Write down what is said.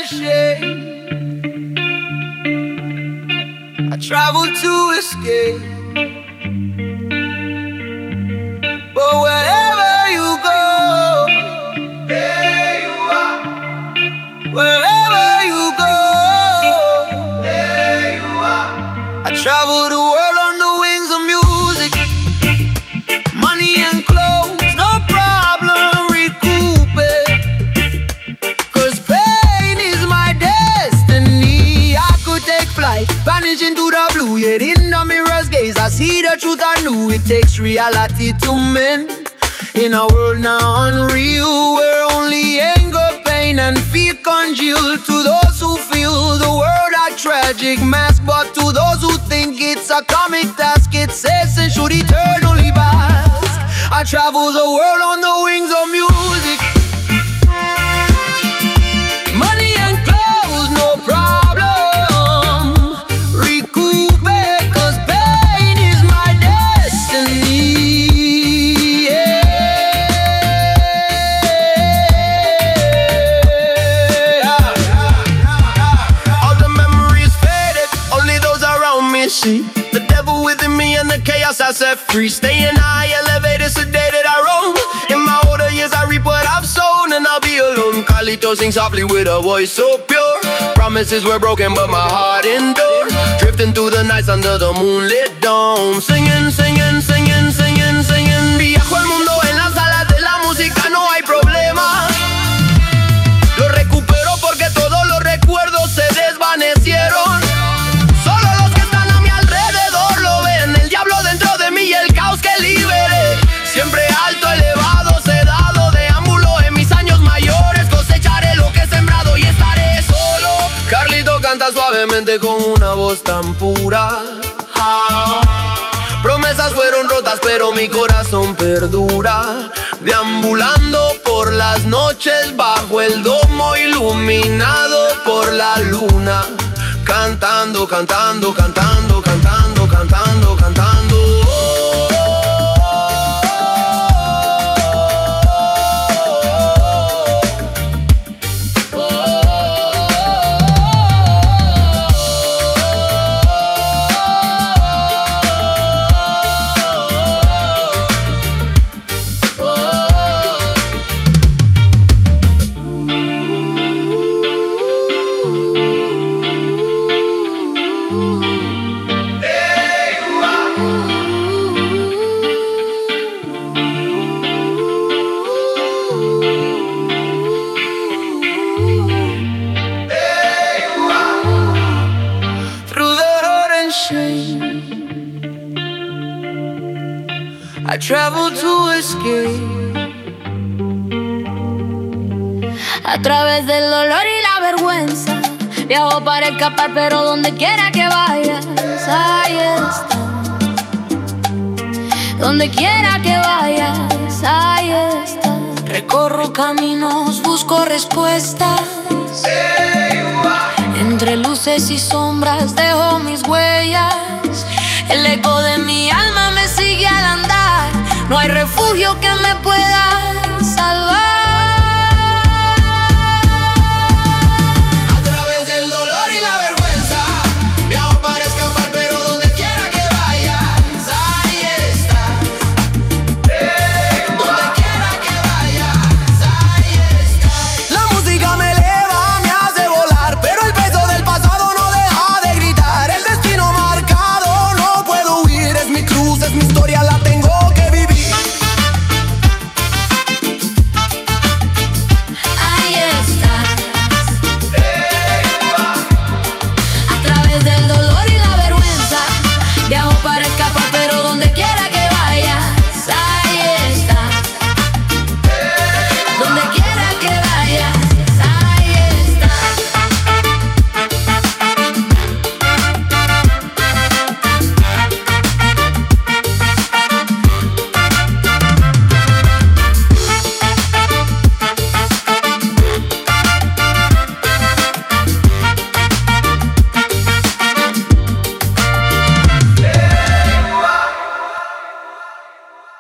shame. I travel to escape, but wherever you go, there you are. Wherever you go, there you are. I travel the world on the wings of music, money and clothes, no problem, recoup it. 'Cause pain is my destiny. I could take flight, vanish into the blue, yet in the mirror's gaze I see the truth I knew. It takes reality to mend in a world now unreal, where only anger, pain and fear congeal. To those who feel the world a tragic mask, but to those who think it's a comic task, it's essence should eternally bask. I travel the world on the wings of music, money and clothes, no problem, recoup it, 'cause pain is my destiny. See the devil within me and the chaos I set free. Staying high, elevated, sedated, I roam. In my older years I reap what I've sown, and I'll be alone. Carlito sings softly with a voice so pure. Promises were broken but my heart endured. Drifting through the nights under the moonlit dome. Singing, singing, singing, singing, singing. Viajo el mundo en las salas de la música, no hay problema. Lo recupero porque todos los recuerdos se desvanecieron. Y el caos que liberé, siempre alto, elevado, sedado, deambulo en mis años mayores. Cosecharé lo que he sembrado y estaré solo. Carlito canta suavemente con una voz tan pura. Promesas fueron rotas pero mi corazón perdura. Deambulando por las noches bajo el domo iluminado por la luna. Cantando, cantando, cantando, cantando, cantando, cantando. I travel to escape. A través del dolor y la vergüenza viajo para escapar, pero donde quiera que vayas, ahí está. Donde quiera que vayas, ahí está. Recorro caminos, busco respuestas. Entre luces y sombras dejo mis huellas. El eco de mi alma me sigue al andar. No hay refugio que me pueda salvar.